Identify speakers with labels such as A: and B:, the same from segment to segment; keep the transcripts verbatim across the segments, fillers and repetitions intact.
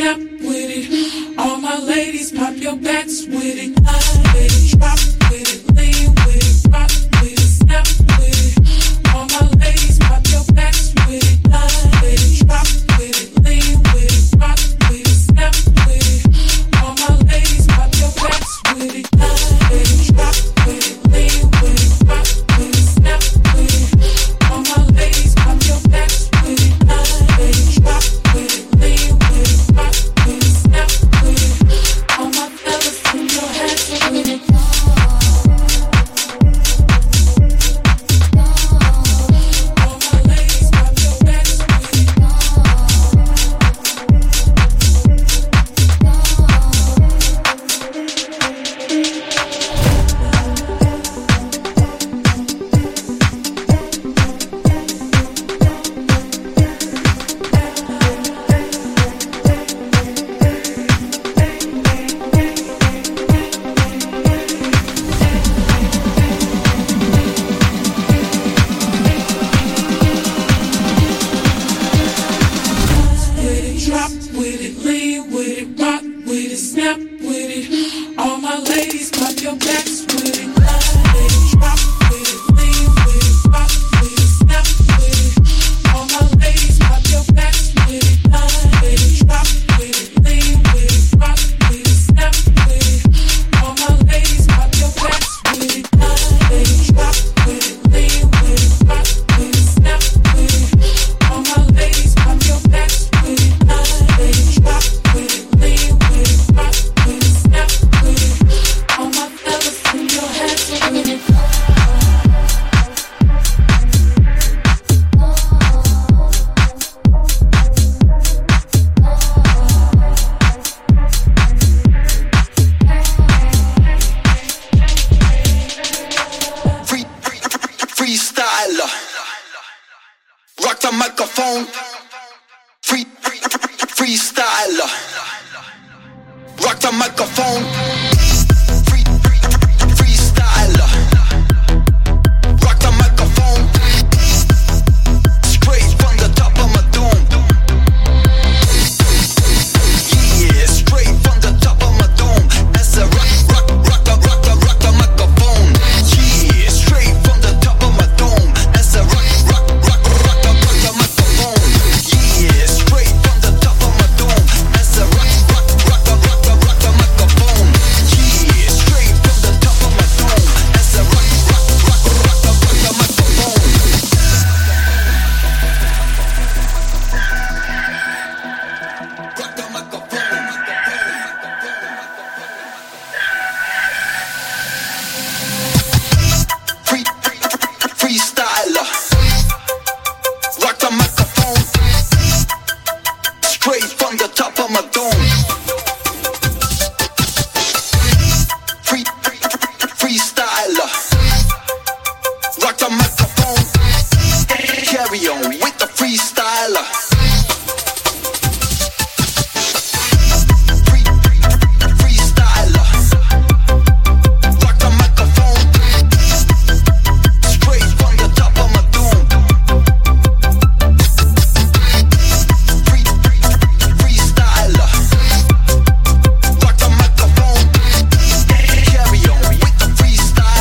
A: snap with it. All my ladies, pop your backs with it. Line with it, drop with it, lean with it, rock with it, snap with it. All my ladies, pop your backs with it. Line with it, drop with it, lean with it, rock with it, snap with it. All my ladies, pop your backs with it. Line with it, drop with it, lean with it, rock with it, snap with it. All my ladies, pop your backs with it. Line with it, drop with it, lean with it, rock with it, snap with it. All my fellas, put your hands with it.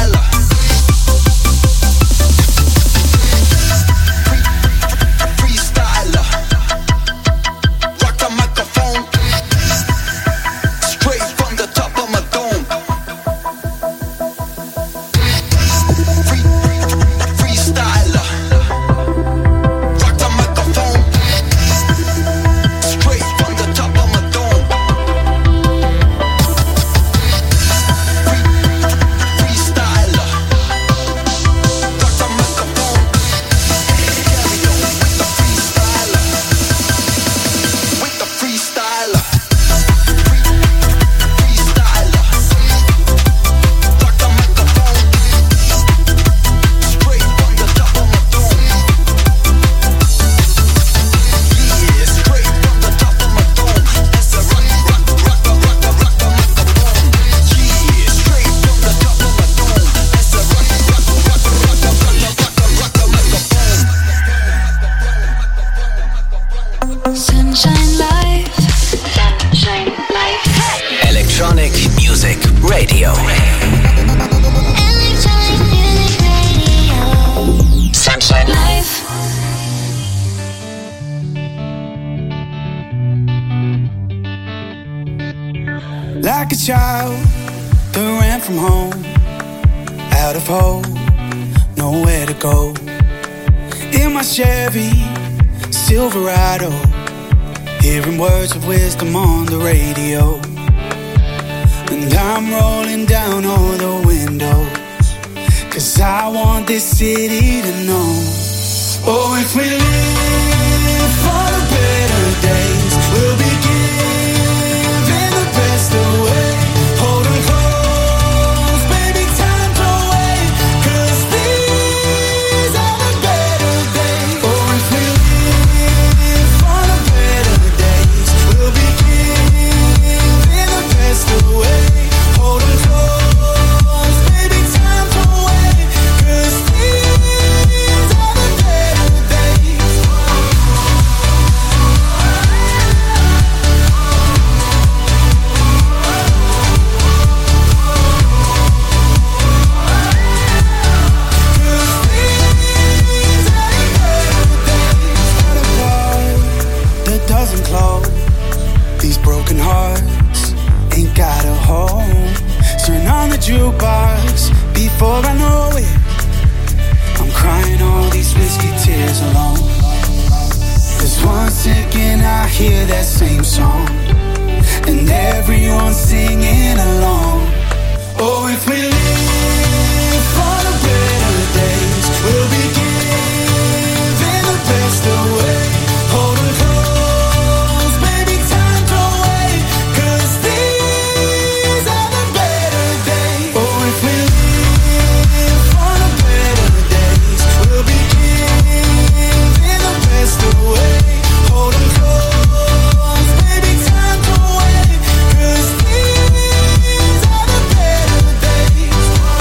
B: Freestyle. Like a child that ran from home, out of hope, nowhere to go. In my Chevy Silverado, hearing words of wisdom on the radio. And I'm rolling down all the windows, 'cause I want this city to know. Oh, if we live for the better days, we'll be giving the best away. Hold 'em close, baby, time to wait, 'cause these are the better days. Oh, if we live for the better days, we'll be giving the best away. Hold 'em close, baby, time to wait, 'cause these are the better days. That doesn't close. These broken hearts ain't got a home. Turn on the jukebox before I know it. I'm crying all these whiskey tears alone. 'Cause once again I hear that same song, and everyone's singing along. Oh, if we live for the better days, we'll be giving the best away. Hold 'em close, baby, time to wait, 'cause these are the better days. Oh, if we live for the better days, we'll be giving the best away. Hold 'em close, baby, time to wait, 'cause these are the better days.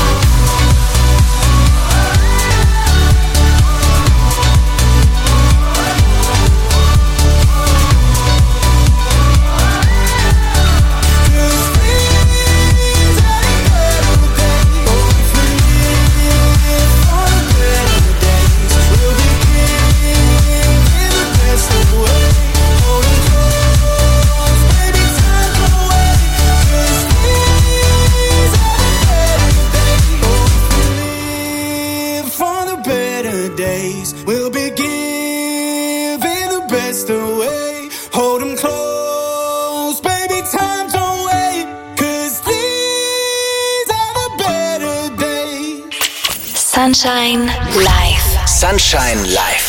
B: We'll be giving the best away. Hold 'em close, baby, time to wait, 'cause these are the better days.
C: Sunshine Live.
D: Sunshine Live.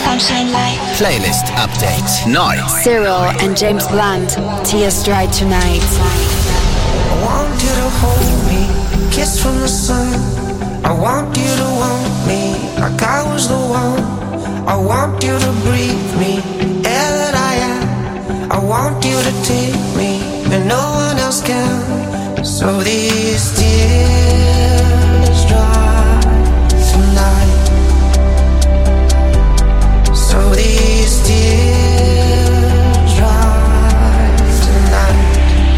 C: Sunshine Live.
D: Playlist Update. Neu.
E: Cyril and James Blunt, Tears Dry Tonight.
F: I want you to hold me, kiss from the sun. I want you to want me like I was the one. I want you to breathe me, air that I am. I want you to take me and no one else can. So these tears dry tonight. So these tears dry tonight.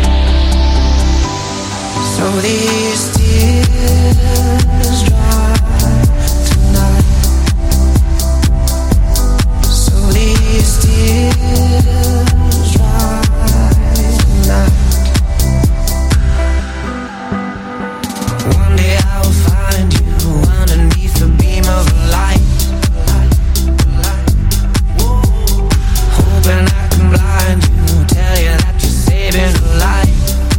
F: So these tears dry tonight. So these tears dry tonight. One day I will find you underneath the beam of a light. Hoping I can blind you, tell you that you're saving a life.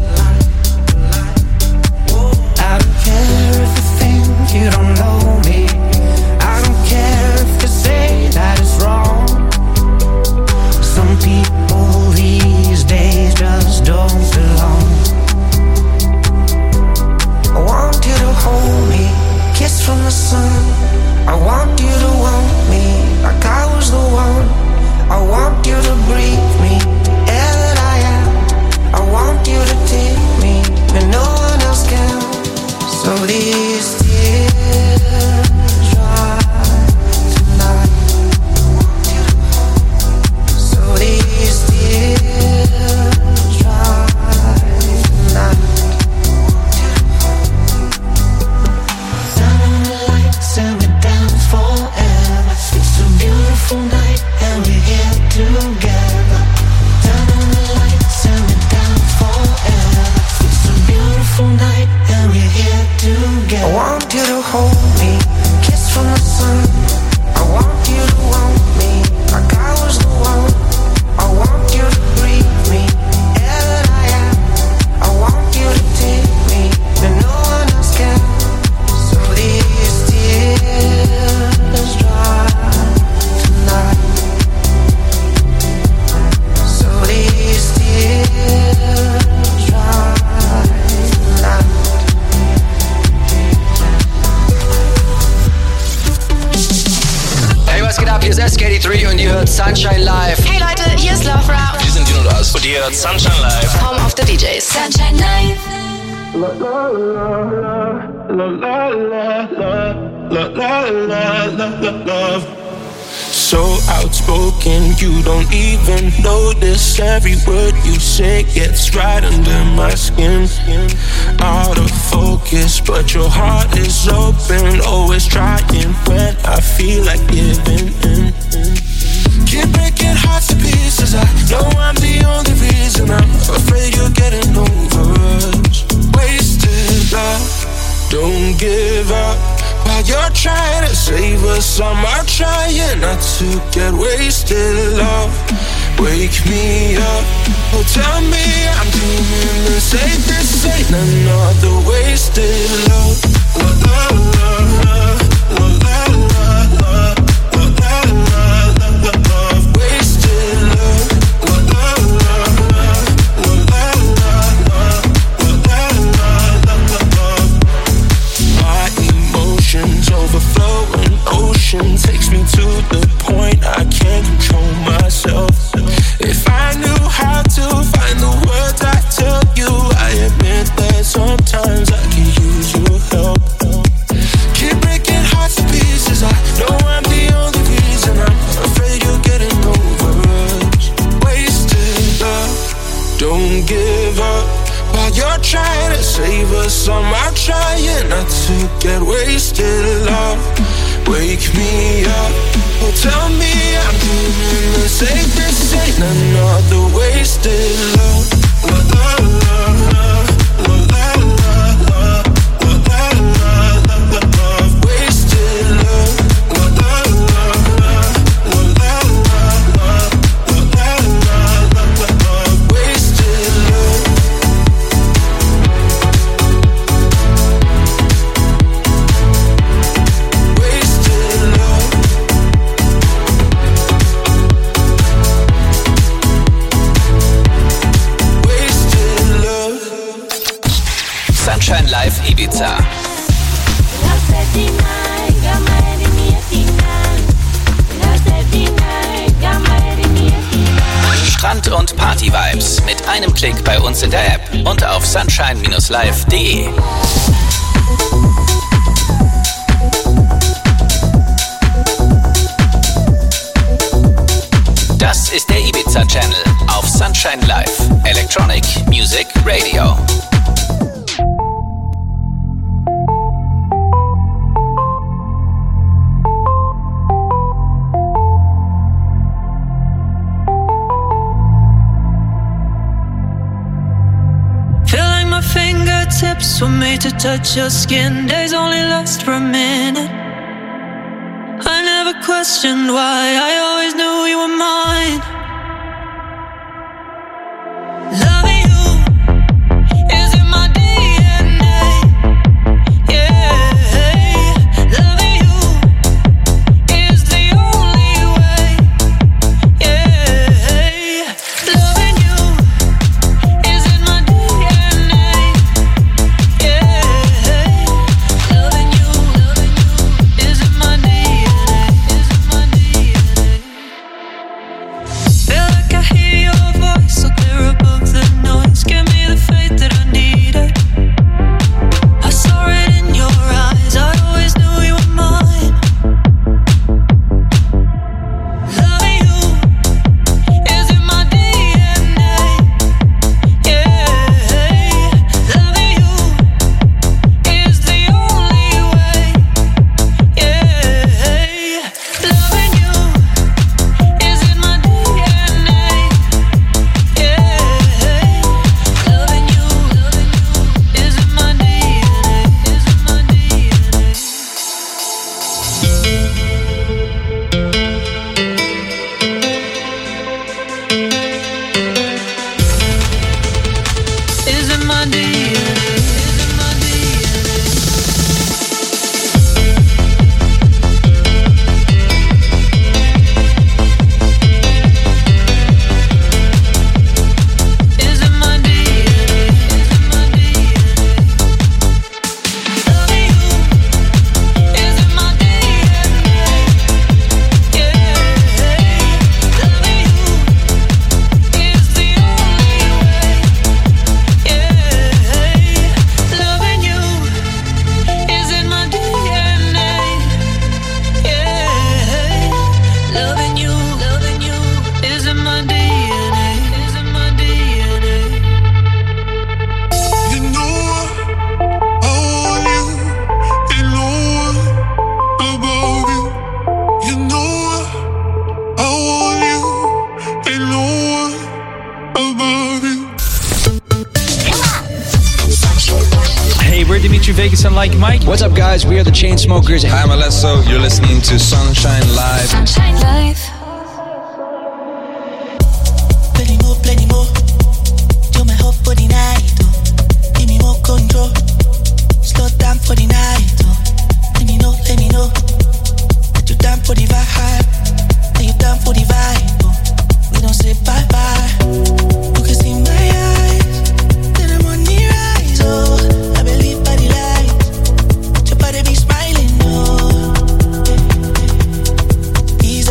F: I don't care if you think you don't know me. I don't care if you say that it's wrong. Some people these days just don't belong. I want you to hold me, kiss from the sun. I want you to want me like I was the one. I want you to breathe me, air that I am. I want you to take me and no one else can. So these tears dry tonight. So these tears dry tonight. Turn on the lights and we're down forever. It's a beautiful night and we're here together. Turn on the lights and we're down forever. It's a beautiful night and we're here together. I want you to hold me, kiss from the sun. I want you to want me like I was the one. I want you to breathe me, air that I am. I want you to take me and no one else can. So these tears dry tonight. So these tears dry tonight.
D: Hey, was geht ab? Hier ist S K D drei und ihr hört Sunshine Live.
G: Hey Leute, hier ist Love Rap.
H: Wir sind Dino Das und ihr hört Sunshine Live.
G: Home of the D Js.
C: Sunshine Live.
I: So outspoken, you don't even notice. Every word you say gets right under my skin. Out of focus, but your heart is open. Always trying when I feel like giving in. Keep breaking hearts to pieces. I know I'm the only reason. I'm afraid you're getting over us. Wasted love, don't give up. While you're trying to save us, I'm out trying not to get wasted. Love, wake me up. Oh, tell me I'm doing the same. This ain't another wasted love. Love, love, love, love, love, love, love, love, love, love, love, wasted love. Love, love, love, love, love, love, love, love, love. My emotions overflowing, ocean takes me to the point I can't control myself. If I knew how to find the words I tell you, I admit that sometimes I can use your help. Keep breaking hearts to pieces. I know I'm the only reason. I'm afraid you're getting over us. Wasted love, don't give up. While you're trying to save us, I'm out trying not to get wasted. Love, wake me up. Oh, tell me I'm doing the same. This ain't another wasted love. Love, love, love, love, love, love, love, love, love, love, love, wasted love. Love, love, love, love, love, love, love, love, love, love, love, wasted love. Wasted love.
D: Live Ibiza. Strand- und Party-Vibes mit einem Klick bei uns in der App und auf sunshine Bindestrich live punkt de. Das ist der Ibiza Channel auf Sunshine Live, Electronic Music Radio.
J: Fingertips were made to touch your skin. Days only last for a minute. I never questioned why. I always knew you were mine. Loving you is in my D N A. Yeah, loving you is the only way. Yeah, loving you is in my D N A.
K: Vegas and Like Mike.
D: What's up, guys? We are the Chainsmokers.
L: Hi, I'm Alesso. You're listening to Sunshine Live.
C: Sunshine Live.
F: Plenty more, plenty more. Do my hope for the night. Oh. Give me more control. Slow down for the night. Oh. Let me know, let me know. That you down for the vibe. That you down for the vibe. Oh. We don't say bye bye. You can see my eyes. Then I'm on the rise. Oh, I believe by the light. Your body be smiling. Oh, ease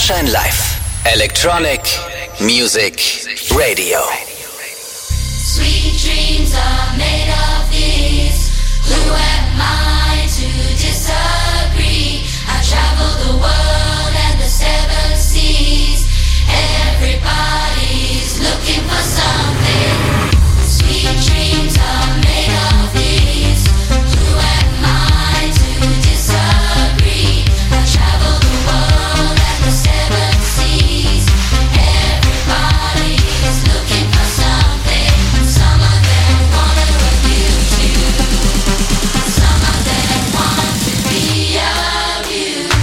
D: Sunshine Live. Electronic Music Radio.
K: Sweet dreams are made of these. Who am I to disagree? I travel the world and the seven seas. Everybody's looking for something. Sweet dreams are made of these. Who am I to disagree? I travel the world and the seven seas. Everybody's looking for something. Some of them wanna abuse you. Some of them want to be abused.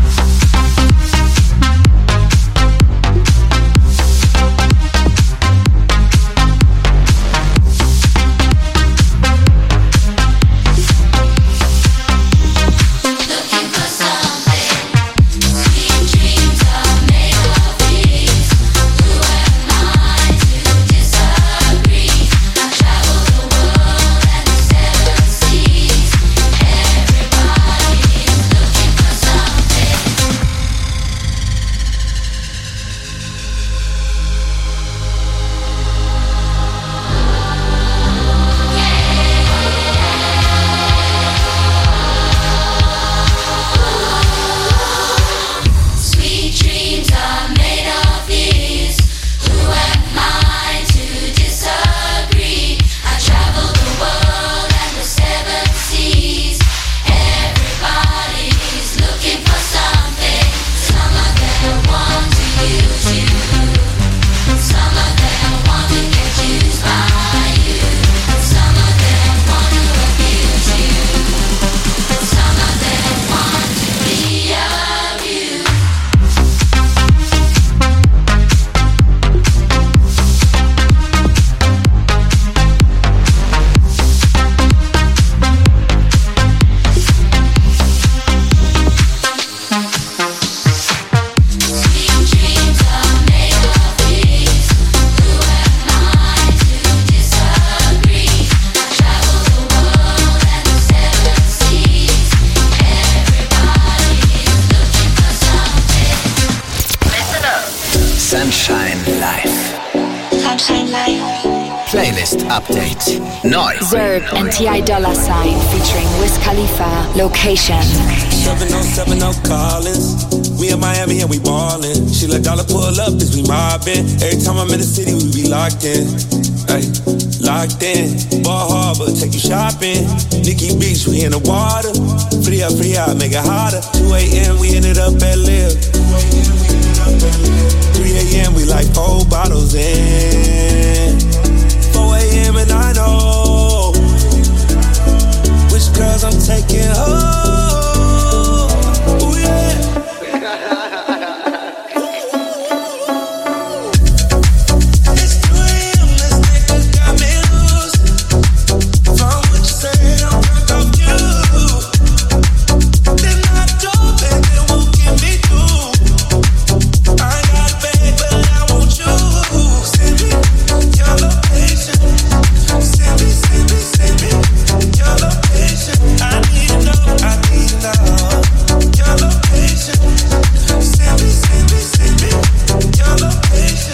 D: Update. Neu.
E: Zerb and T I Dollar Sign featuring Wiz Khalifa. Location.
M: seven oh seven oh Collins. We in Miami and we ballin'. She let Dollar pull up as we mobbin'. Every time I'm in the city, we be locked in. Ay, locked in. Ball Harbor, take you shopping. Nikki Beach, we in the water. Free up, free out, make it hotter. two a.m. we ended up at Live. three a.m. we like four bottles in. four a.m. and I know which girls I'm taking home. Ooh, yeah. It's two a.m. this nigga got me loose. From what you said, I'm drunk off you. Then I drove and it won't get me through. I got bad, but I want you. Send me your location. Send me, send me, send me your location. I need to know, I need to know your location. Send me, send me, send me your location.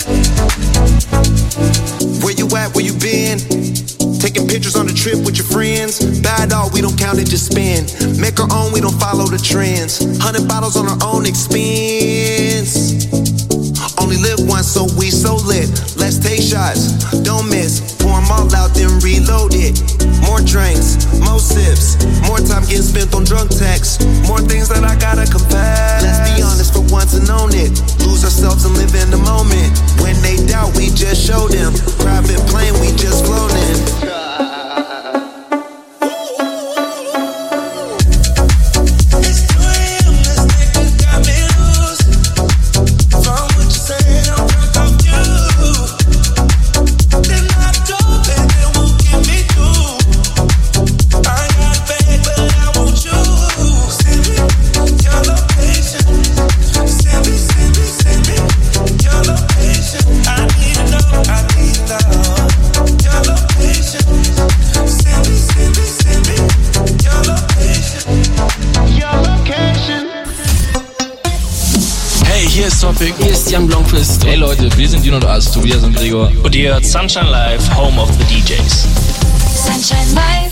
N: Where you at, where you been? Taking pictures on the trip with your friends. Bad dog, we don't count it, just spend. Make our own, we don't follow the trends. Hundred bottles on our own expense. Only live once, so we so lit. Let's take shots, don't miss. Pour them all out, then reload it. More drinks, more sips. More time getting spent on drunk texts. More things that I gotta confess. Let's be honest for once and own it. Lose ourselves and live in the moment. When they doubt, we just show them. Private plane, we just flown in.
M: I need to know. I
O: Hier ist Topic.
P: Hier ist Jan Blomqvist.
Q: Hey Leute, wir sind Dino und As, Tobias und Gregor.
H: Und ihr hört Sunshine Live, Home of the D Js.
C: Sunshine Live.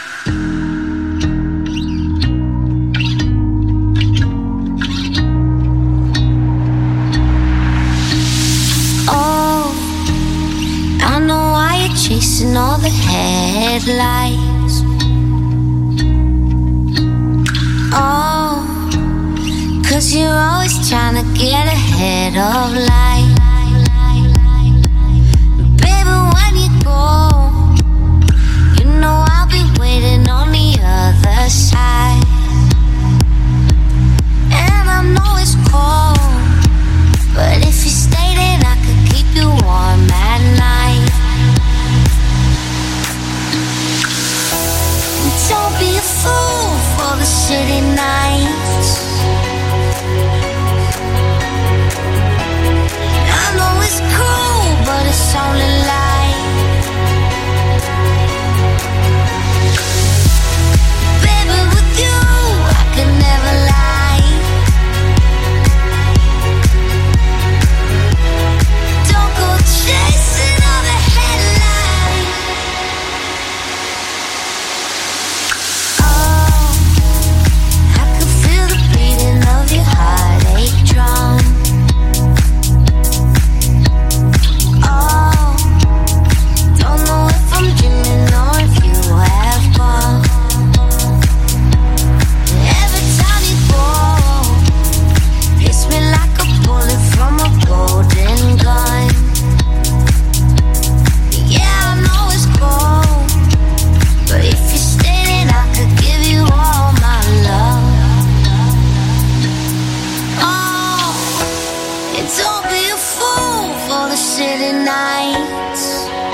K: Oh, I know why you're chasing all the headlights. Oh, 'cause you're always trying to get ahead of life. Baby, when you go, you know I'll be waiting on the other side. And I know it's cold, but if you stay then I could keep you warm at night. Don't be a fool for the city nights. I know it's cool, but it's only light. Baby, with you I could never lie. Don't go chasing all the headlines. Oh, I could feel the beating of your heartache drum. Oh, don't know if I'm dreaming or if you have gone. Every time you go, hits me like a bullet from a golden gun. Yeah, I know it's cold, but if you stay then I could give you all my love. Oh, and don't be a fool for the city nights.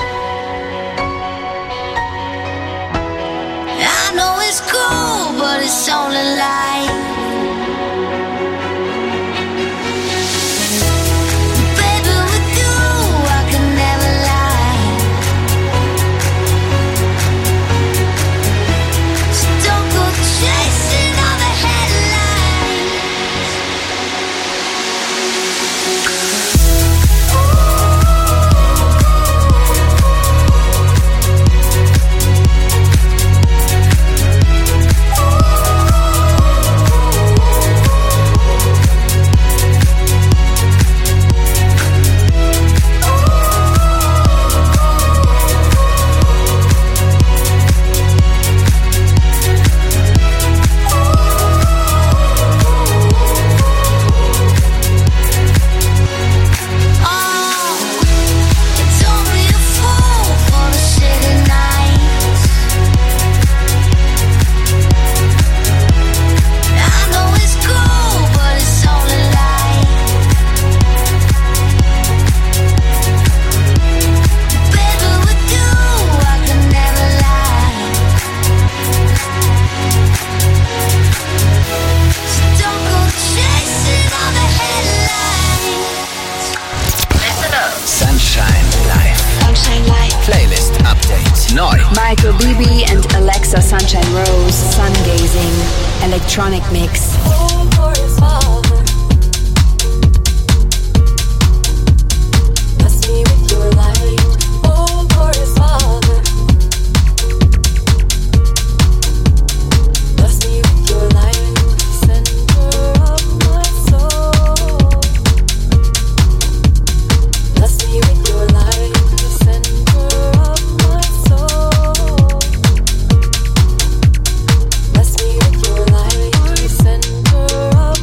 K: I know it's cool, but it's only light. Baby, with you I can never lie. So don't go chasing all the headlines.
E: Michael Bibi and Alexa Sunshine Rose, Sun Gazing, electronic mix.
K: Center of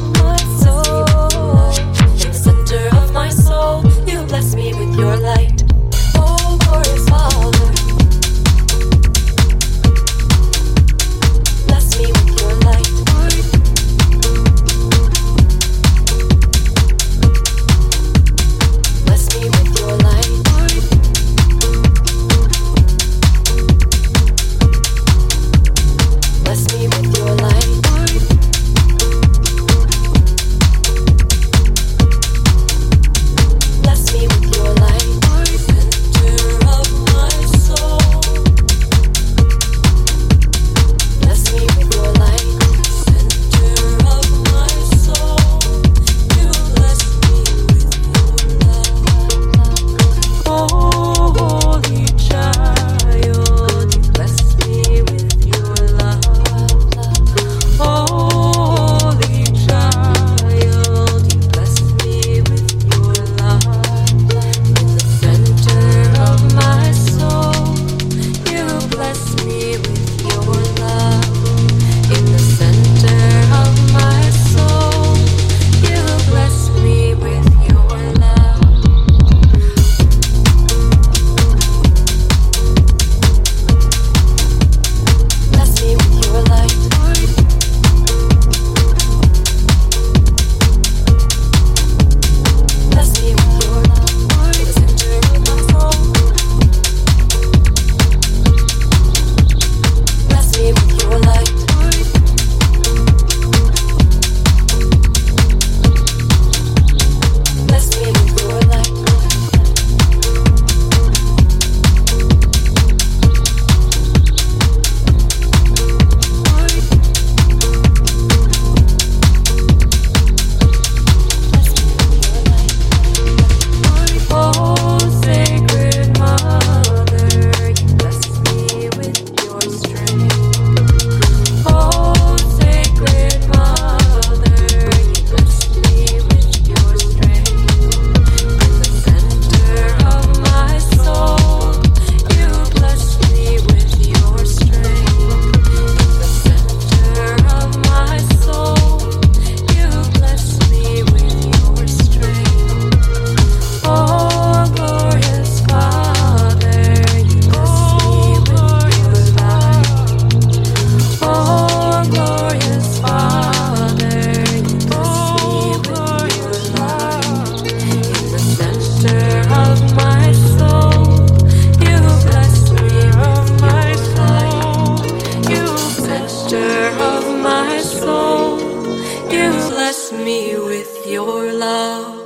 J: your love.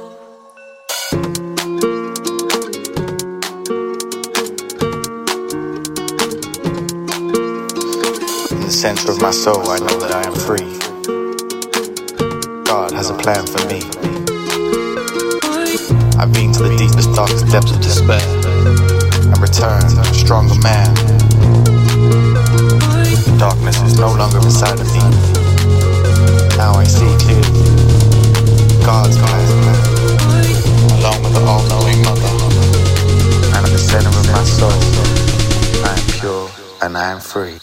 O: In the center of my soul, I know that I am free. God has a plan for me. I've been to the deepest, darkest depths of despair and returned a stronger man. Darkness is no longer inside of me. Now I see clearly God's plan, along with the all-knowing Mother. And at the center of my soul, I am pure and I am free.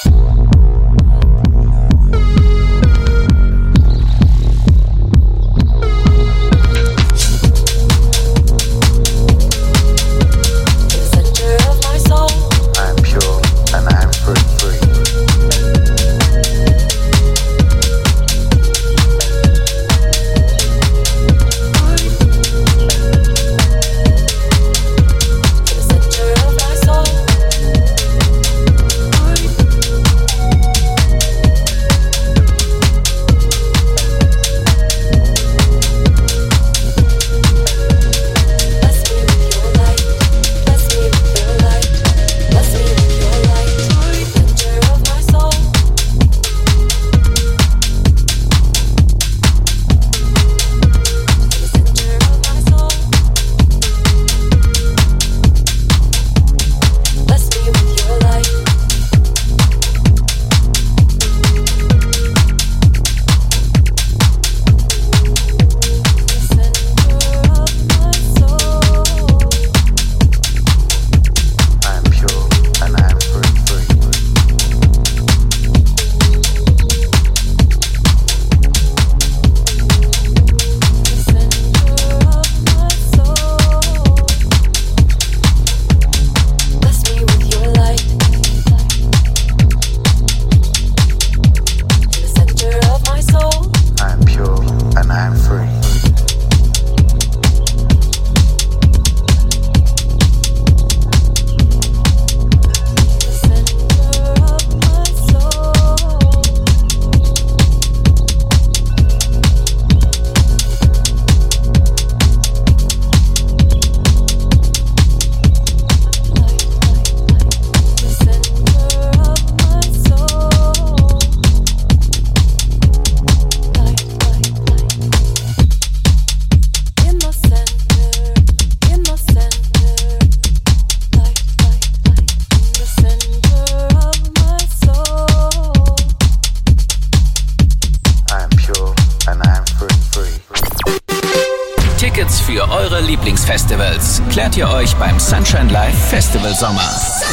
D: Für eure Lieblingsfestivals klärt ihr euch beim Sunshine Live Festival Sommer.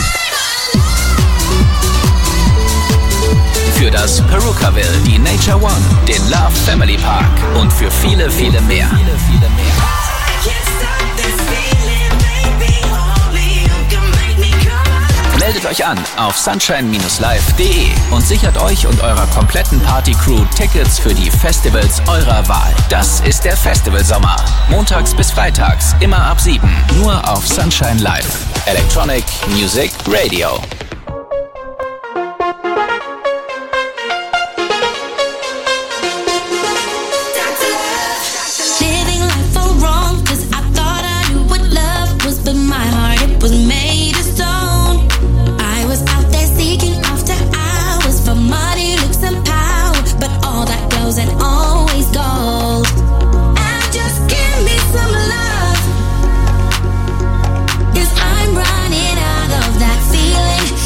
D: Für das Perukaville, die Nature One, den Love Family Park und für viele, viele mehr. Viele, viele mehr. Meldet euch an auf sunshine Bindestrich live Punkt de und sichert euch und eurer kompletten Party-Crew Tickets für die Festivals eurer Wahl. Das ist der Festivalsommer. Montags bis freitags, immer ab sieben. Nur auf Sunshine Live. Electronic Music Radio.
K: I'm running out of that feeling.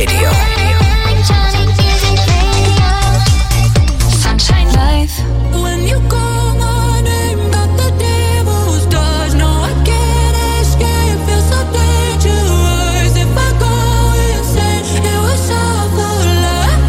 D: Radio.
C: Sunshine Live.
A: When you call my name, got the devil's touch. No, I can't escape. Feel so dangerous. If I go insane, it was all for love,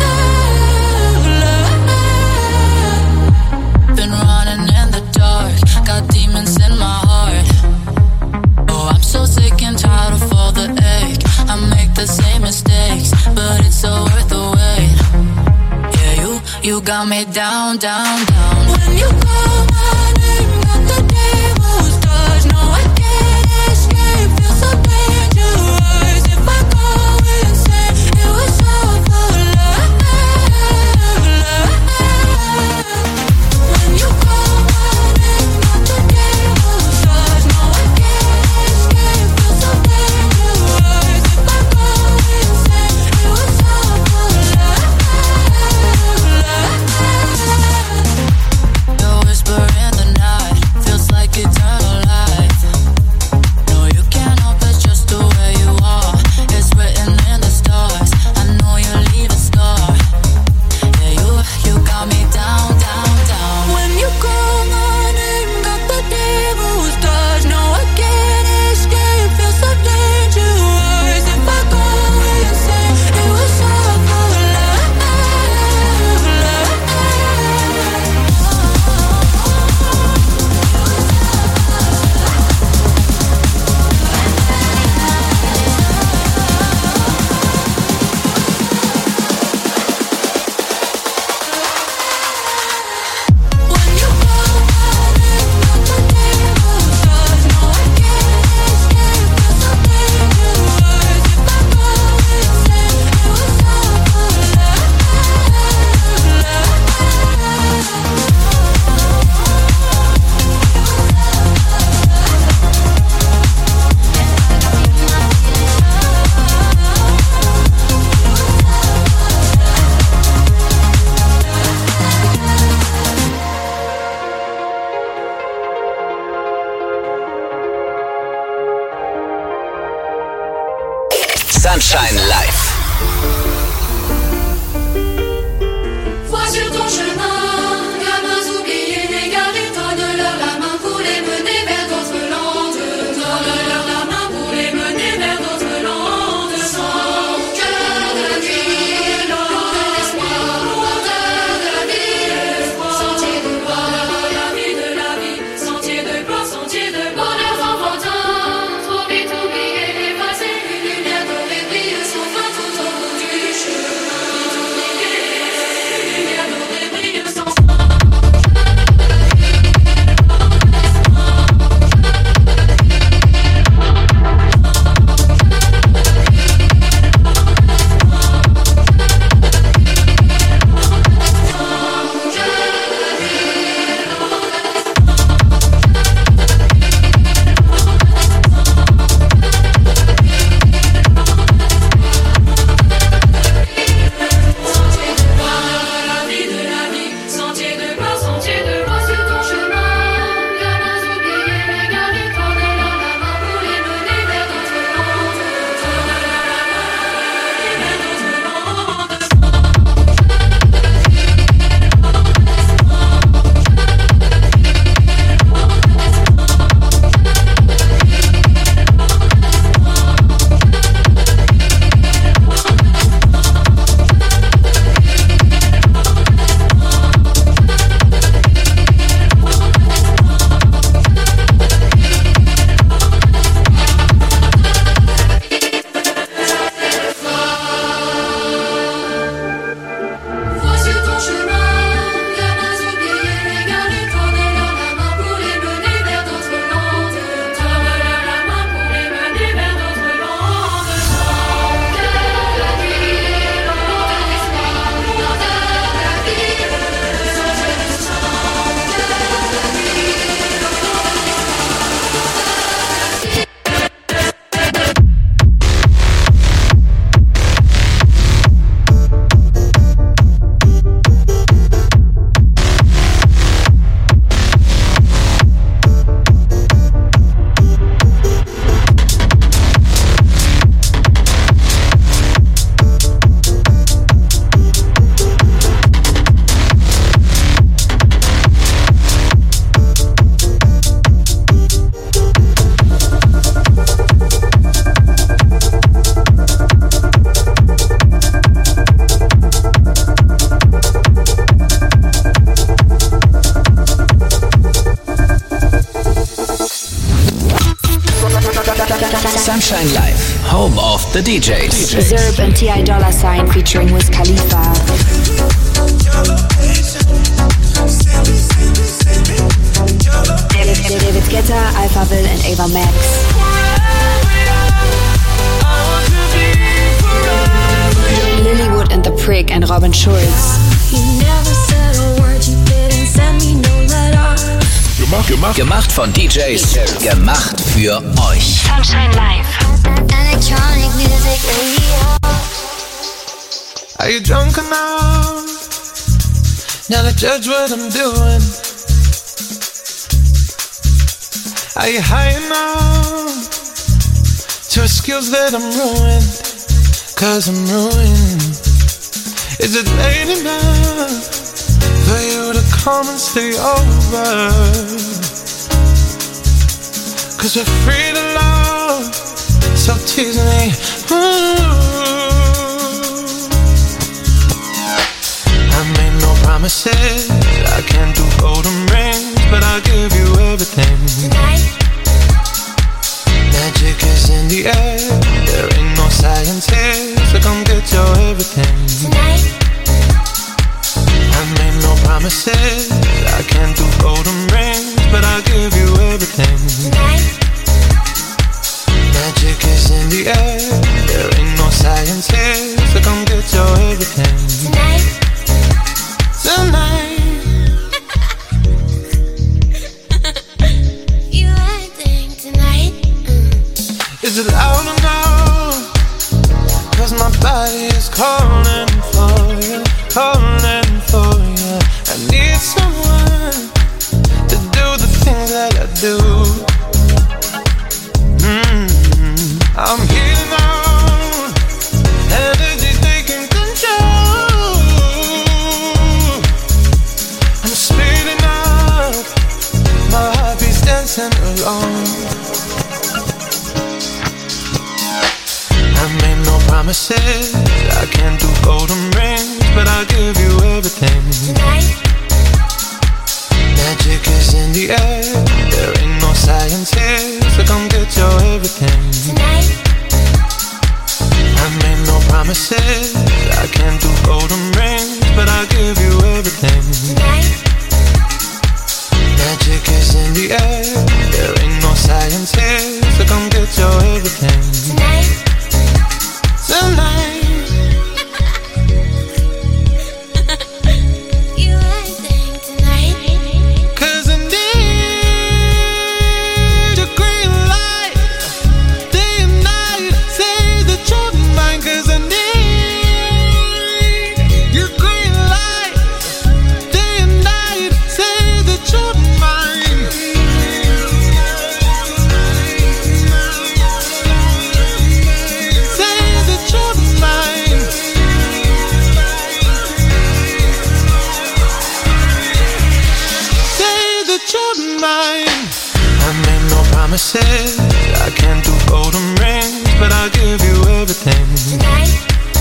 A: love. Been running in the dark, got demons in my heart. Oh, I'm so sick and tired of all the ache. I make the same mistakes, but it's so worth the wait. Yeah, you, you got me down, down, down. When you call my name, got the devil's touch. No, I can't escape. Feel so dangerous. If I go insane, it was all for love, love. When you call my name, got the devil's touch. No, I can't escape. Feel so dangerous. If I go insane, it was all for love, love. The whisper in the night feels like eternal life. No, you can't help it, just the way you are. It's written in the stars. I know you leave a scar. Yeah, you, you got me down, down, down. When you call my name, got the devil's touch. No, I can't escape. Feel so dangerous. If I go insane, it was all for love, love. When you call my name, got the devil's touch. No, I can't escape. Feel so dangerous. If I go insane, it was all for love,
D: Sunshine Live.
K: Vois sur ton chemin, gamins oubliés, n'égarés, donne-leur la main pour les mener vers d'autres landes. Donne-leur la main pour les mener vers d'autres landes. Sans cœur de la vie, loin de l'espoir, lointeur de la vie, sentier de gloire, la vie de la vie, sentier de gloire, sentier de bonheur enfantins, trop vite oubliés, effacés, une lumière dorée brille sans fin.
D: Sunshine Live, home of the D Js.
E: Zerb and T I Dollar Sign featuring Wiz Khalifa. David, David Guetta, Alphaville and Ava Max. Lilywood and The Prick and Robin Schulz.
J: You never said a word, you didn't send me no letter.
D: Gemacht, gemacht. Gemacht von D Js, gemacht für euch.
C: Sunshine Live.
K: Electronic music radio.
I: Are you drunk enough now to judge what I'm doing? Are you high enough to excuse that I'm ruined? Cause I'm ruined. Is it late enough for you to come and stay over? Cause we're free to love, so tease me. Ooh. I made no promises, I can't do golden rings, but I'll give you everything.
K: Tonight,
I: Magic is in the air, there ain't no science here, so come get your everything.
K: tonight,
I: I made no promises, I can't do golden rings, but I'll give you everything.
K: tonight,
I: Magic is in the air, there ain't no science here, so come get your everything.
K: tonight.
I: Tonight,
K: You acting tonight.
I: is it loud enough? Cause my body is calling for you, calling for you. I need someone to do the things that I do. Mm-hmm. I'm here now, energy taking control. I'm speeding up, my heartbeat's dancing along. I made no promises, I can't do golden rings, but I'll give you everything.
K: Tonight,
I: Magic is in the air, there ain't no science here, so come get your everything.
K: tonight,
I: I made no promises, I can't do golden rings, but I'll give you everything.
K: tonight,
I: Magic is in the air, there ain't no science here, so come get your everything.
K: tonight.
I: Tonight,
K: You acting tonight.
I: cause I need your green light, day and night, say that you're mine, cause I need your green light, day and night, say that you're mine. Say that you're mine. Say that you're mine. I made no promises, I can't do golden rings, but I'll give you everything.
K: Tonight,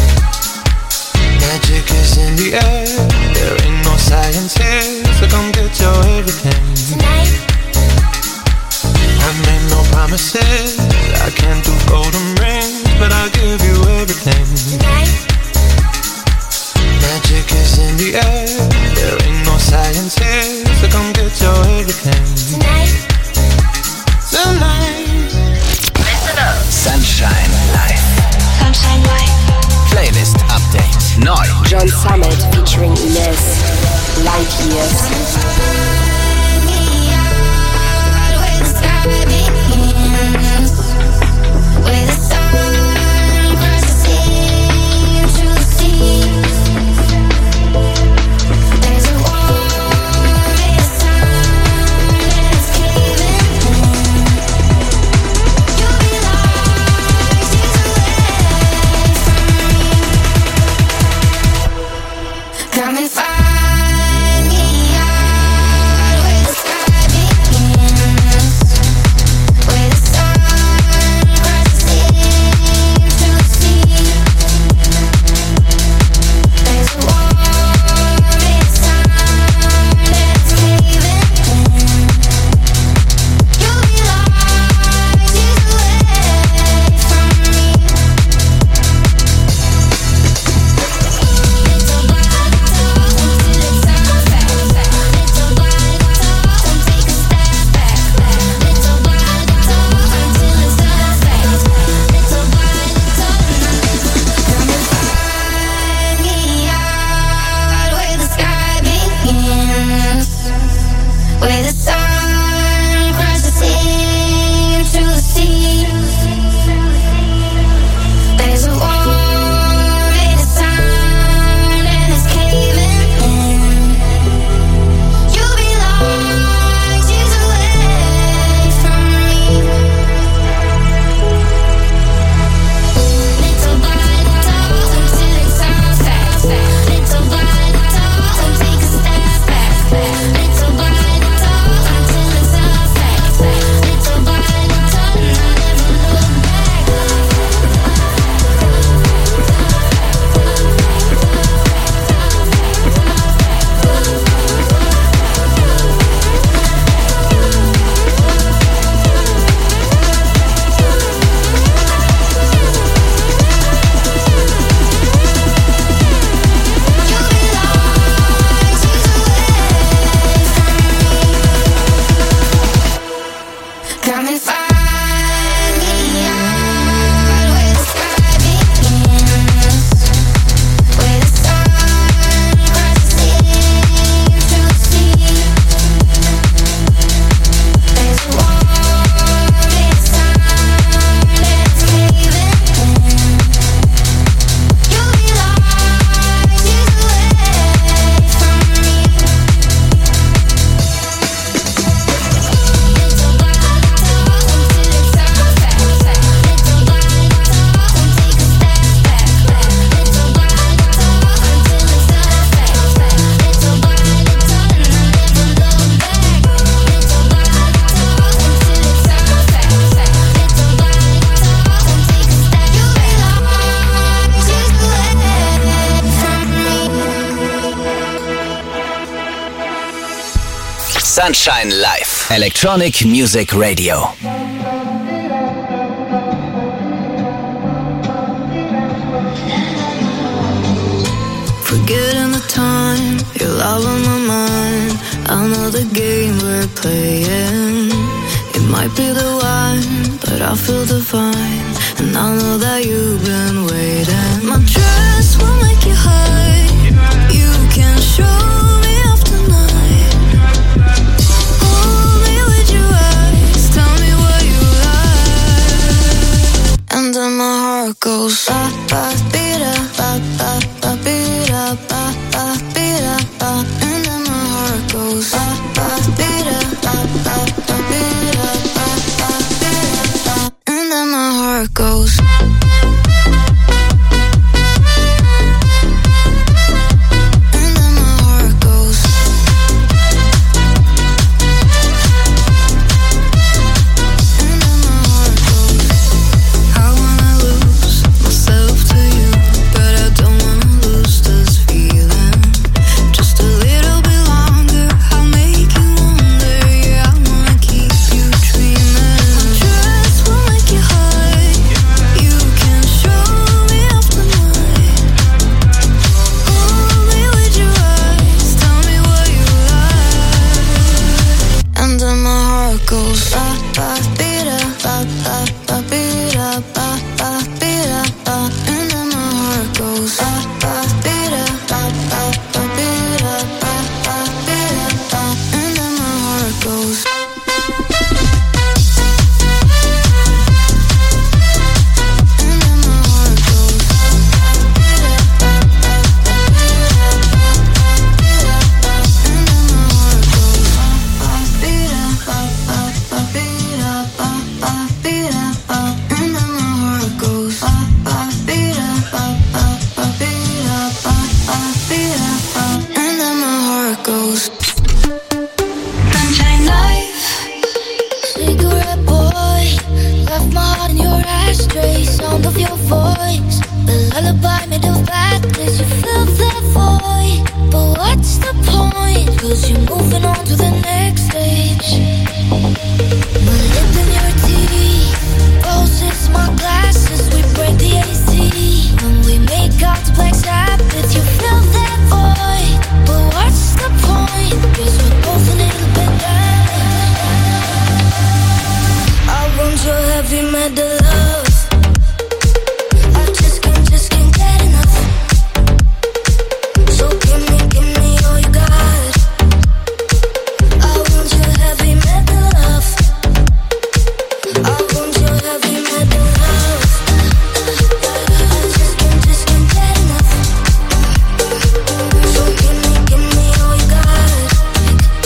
I: Magic is in the air, there ain't no science here, so come get your everything.
K: tonight,
I: I made no promises, I can't do golden rings, but I'll give you everything.
K: tonight,
I: Magic is in the air, there ain't no science here, so come get your everything.
K: tonight.
I: Tonight,
D: Sunshine Live.
C: Sunshine Live.
D: Playlist Update. Neu.
E: John Summit featuring Ines. Light Years.
K: Where the sun crosses into the sea. There's a wall, there's sun, and it's caving in. You'll be lost into land from me. Come and find me out.
D: Sunshine Live. Electronic Music Radio.
J: Forgetting the time, you're all on my mind. I know the game we're playing. It might be the wine, but I feel divine. And I know that you've been waiting. My dress will make you high. You can show me off tonight. Hold me with your eyes, tell me what you like. And then my heart goes ba ba beat up, ba ba ba beat up, ba ba beat up, ba. And then my heart goes ba ba beat up, ba ba ba beat up, ba ba beat up, ba. And then my heart goes.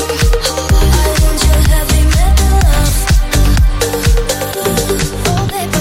P: Oh baby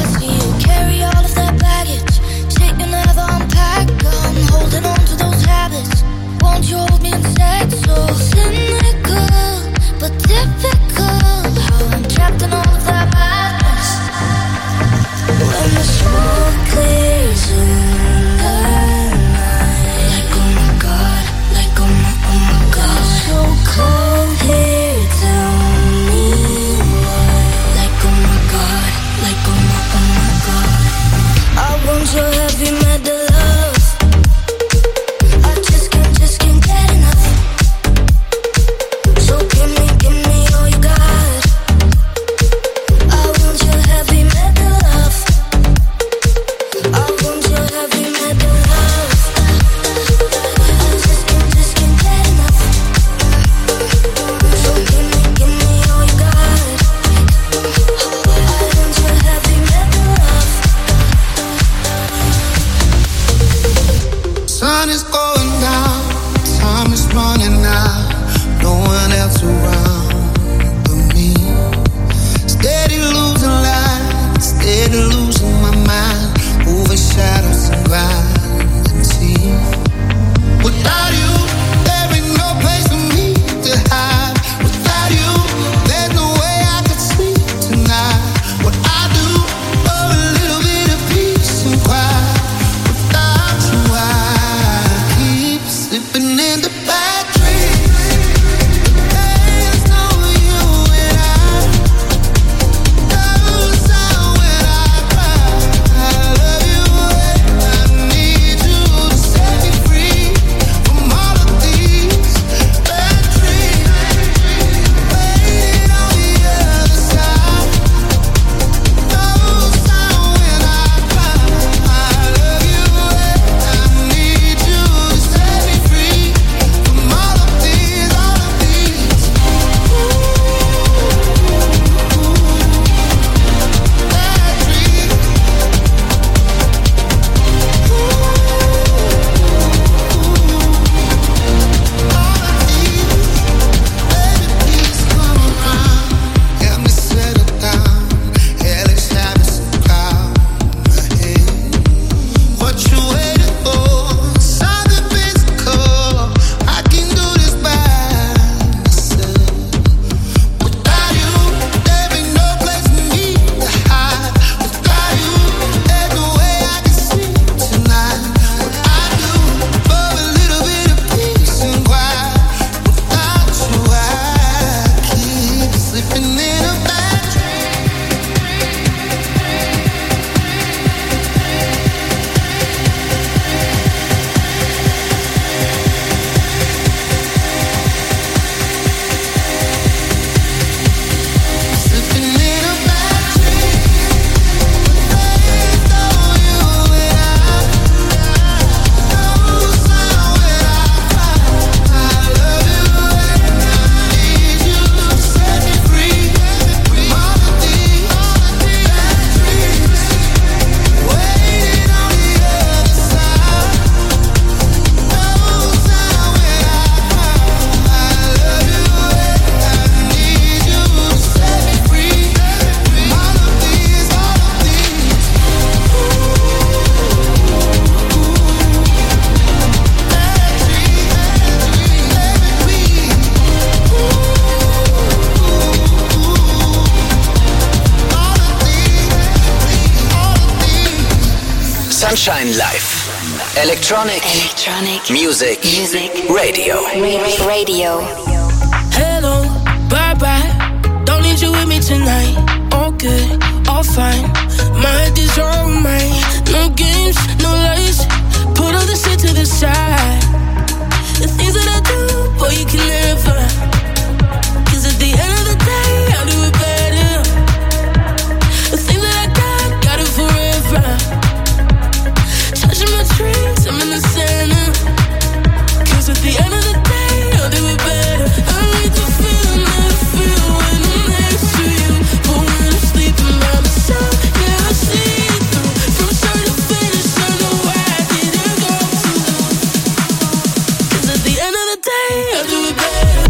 D: Sunshine Live. Electronic,
E: Electronic
D: Music,
E: Music
D: Radio.
E: Ra- Radio.
P: Hello, bye bye. Don't need you with me tonight. All good, all fine. My head is all mine. No games, no lies. Put all the shit to the side. The things that I do, boy, you can never. Cause at the end of the day, I'll do it better. The thing that I got, got it forever. Touching my dreams, I'm in the center. Cause at the end of the day, I'll do it better. I need to feel that feel when I'm next to you. But when I'm sleeping by myself, yeah, I see it through. From start to finish, I know why I didn't go too long. Cause at the end of the day, I'll do it better.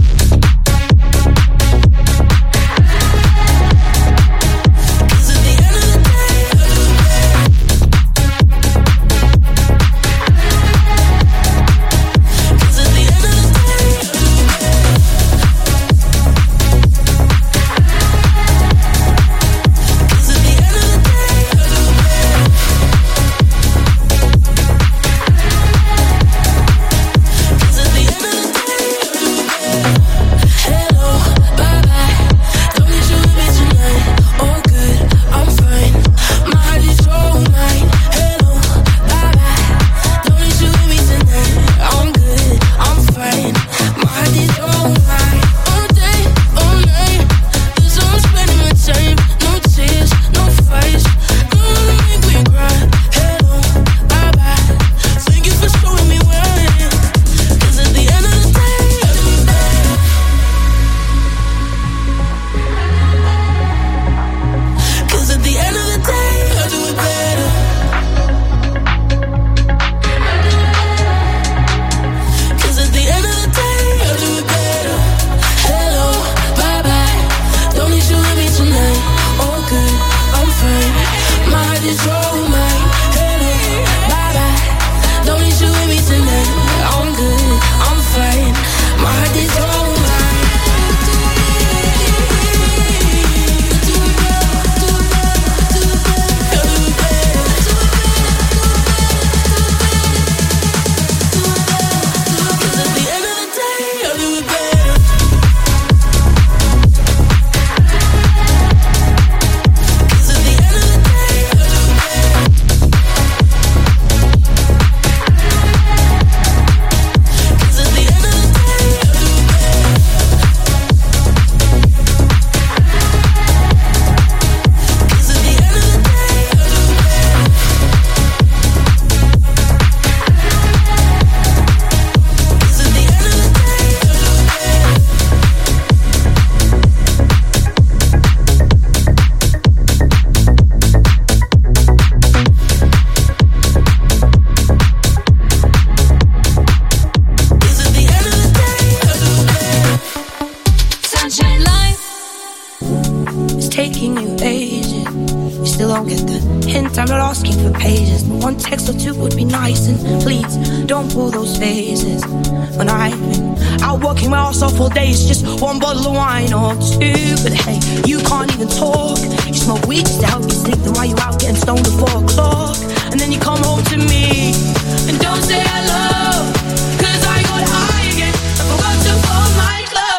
P: One bottle of wine or two, but hey, you can't even talk. You smoke weed just to help you sleep. Then why you out getting stoned at four o'clock? And then you come home to me and don't say hello, cause I got high again. I forgot to fold my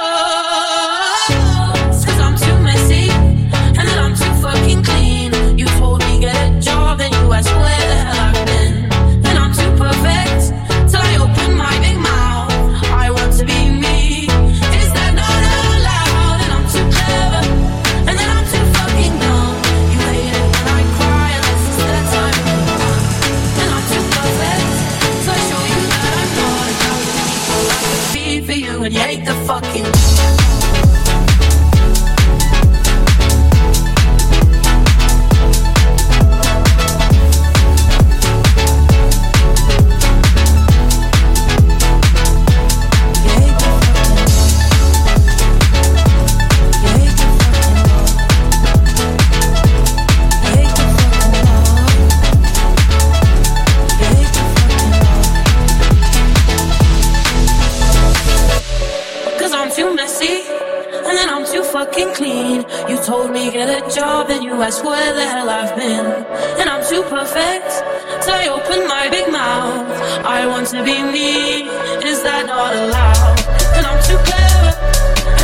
P: clothes. Cause I'm too messy and then I'm too fucking clean. You told me get a job, then you asked where the hell I've been. Then I'm too perfect till I open my big mouth. I want to be me. And you hate the fucking fucking clean. You
A: told me get a job, then you ask where the hell I've been. And I'm too perfect, so I open my big mouth. I want to be me, is that not allowed? And I'm too clever,